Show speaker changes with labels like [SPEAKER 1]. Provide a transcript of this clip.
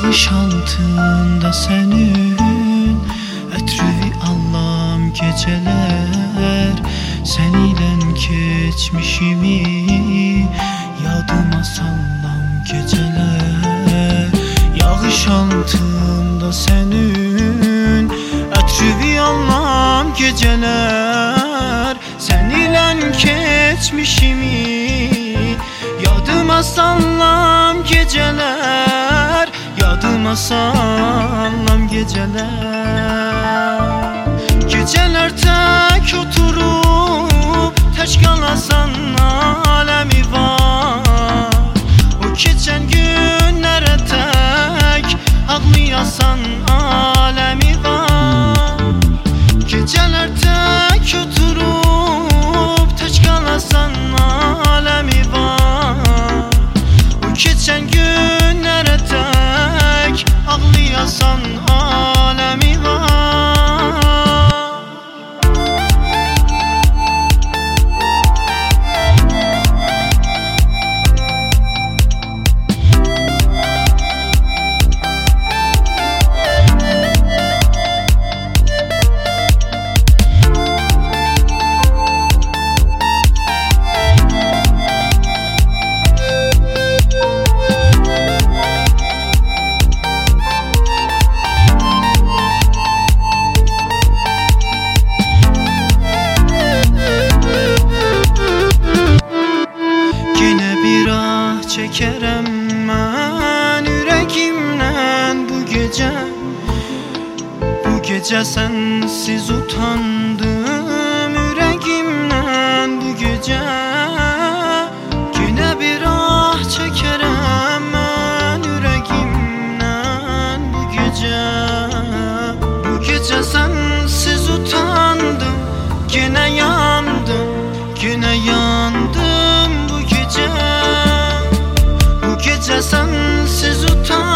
[SPEAKER 1] Yağış altında senin Ətrüvi Allah'ım geceler Seninle geçmişimi Yadıma sallam geceler Yağış altında senin Ətrüvi Allah'ım geceler Seninle geçmişimi Yadıma sallam geceler Yadıma sallam geceler Geceler tek oturup Teç kalasan alemi var O geçen günlere tek Ağlayasan alemi var Geceler tek oturup Teç kalasan alemi var O geçen günlere tek Ağlayasan alemi var Çekerem mən ürəkimdən bu gecə Bu gecə sensiz utandım ürəkimdən bu gecə Yenə bir ah çəkərəm mən ürəkimdən bu gecə Bu gecə sensiz utandım Yenə yandım, yenə yandım bu gecə Gece sensiz utan